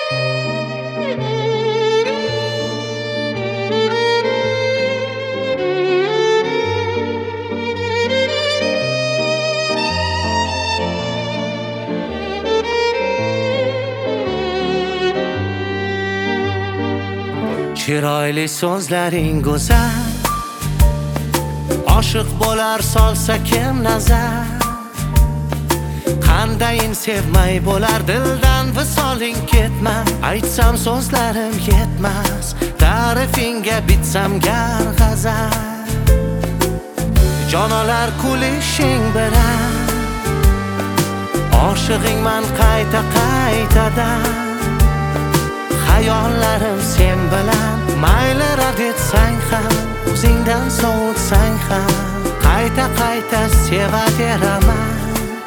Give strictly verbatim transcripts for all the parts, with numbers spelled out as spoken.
Chiroyli so'zlaring go'zal, oshiq bo'lar solsa kim nazar. Qandayin sevmay bo'lar dildan visoling ketmas. Aytsam so'zlarim yetmas, ta'rifinga bitsam gar g'azal. Jonolar kulishing bilan oshig'ingman qayta qaytadan. Hayollarim sen bilan mayli rad etsang ham, o'zingdan sovutsang ham qayta qayta sevaveraman.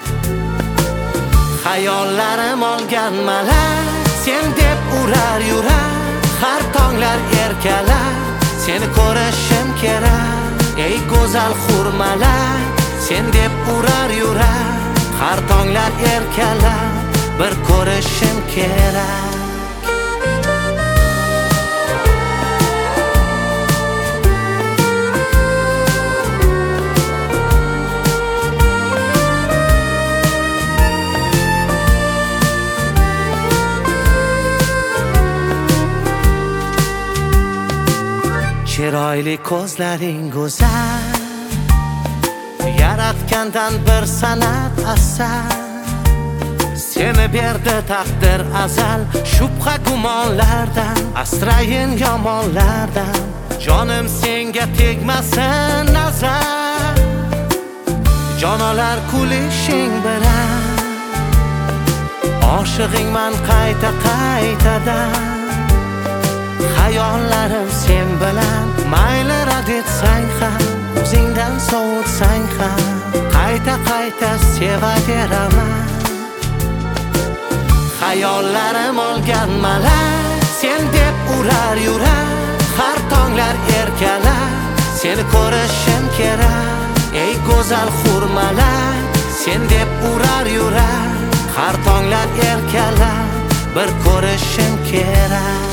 Hayollarim olgan malak sen deb urar yurar, har tonglar erkalar seni ko'rishim kerak. Ey go'zal hurmalak sen deb urar yurar, har tonglar erkalar bir ko'rishim kerak. Chiroyli ko'zlaring go'zal, yaratgandan bir san'at asar. Seni berdi taqdir azal, shubha gumonlardan, asrayin yomonlardan. Jonim senga tegmasin nazar, jonolar kulishing bilan oshig'ingman qayta qaytadan. Hayollarim sen bilan mayli rad etsang ham, o'zingdan sovutsang ham qayta qayta sevaveraman. Hayollarim olgan malak sen deb urar yurar, har tonglar erkalar seni ko'rishim kerak. Ey go'zal hurmalak sen deb urar yurar, har tonglar erkalar bir ko'rishim kerak.